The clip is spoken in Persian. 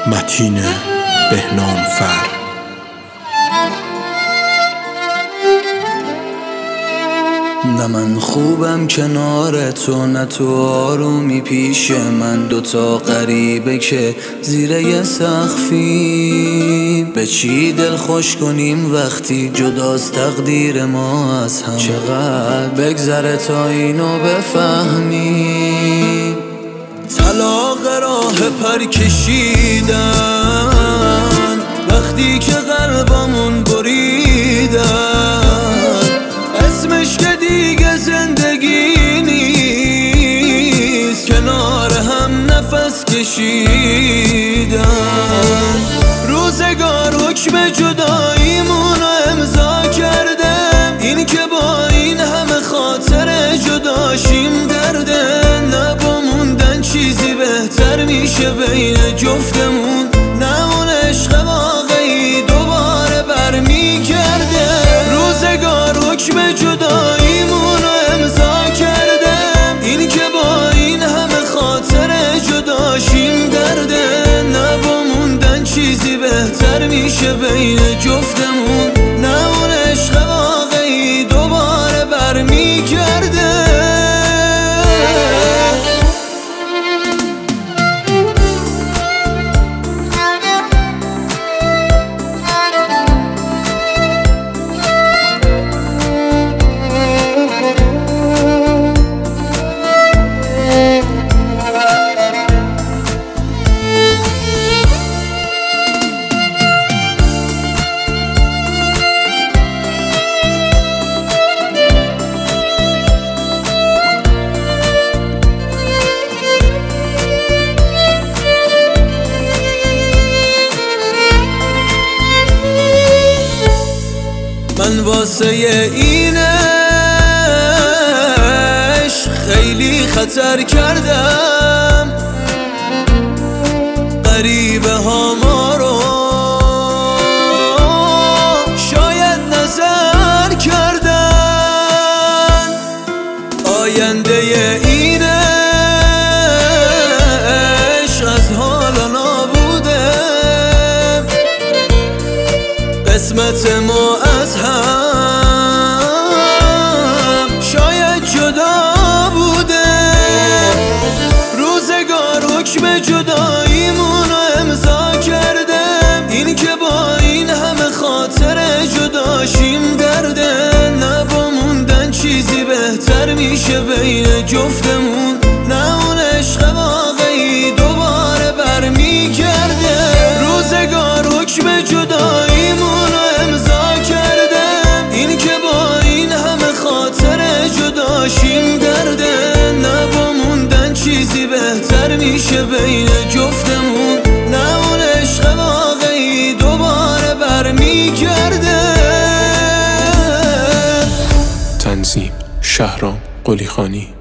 متین بهنام فر. نه من خوبم کنار تو، نه تو آرومی پیش من. دوتا غریبه که زیر یه سقفی، به چی دل خوش کنیم وقتی جداست تقدیر ما از هم. چقدر بگذره تا اینو بفهمی. طلاق راه پر کشیدن وقتی که قلبمون بریدن، اسمش که دیگه زندگی نیست، کنار هم نفس کشیدن. روزگار حکم جداییمون رو امضا کرده، این که با این همه خاطر جداشیم درده. نه با موندن چیزی بهتر میشه بین جفتمون، نه اون عشق واقعی دوباره برمیگرده. روزگار حکم جداییمون رو امضا کرده، این که با این همه خاطر جداشیم درده. نه با موندن چیزی بهتر میشه بین جفتمون، نه اون عشق واقعی دوباره برمیگرده. من واسه این عشق خیلی خطر کردم، غریبه ها ما رو شاید نظر کردن. آینده این عشق از حالا نابوده، قسمت ما از هم شاید جدا بوده. روزگار حکم جداییمون رو امضا کرده، این که با این همه خاطر جداشیم درده. نه با موندن چیزی بهتر میشه بین جفتمون، نه اون عشق واقعی دوباره برمیگرده. روزگار حکم جداییمون رو امضا کرده، این که با این همه خاطر جداشیم درده. نه با موندن چیزی بهتر میشه بین جفتمون، نه اون عشق واقعی دوباره برمیگرده. تنظیم شهرام قلیخانی.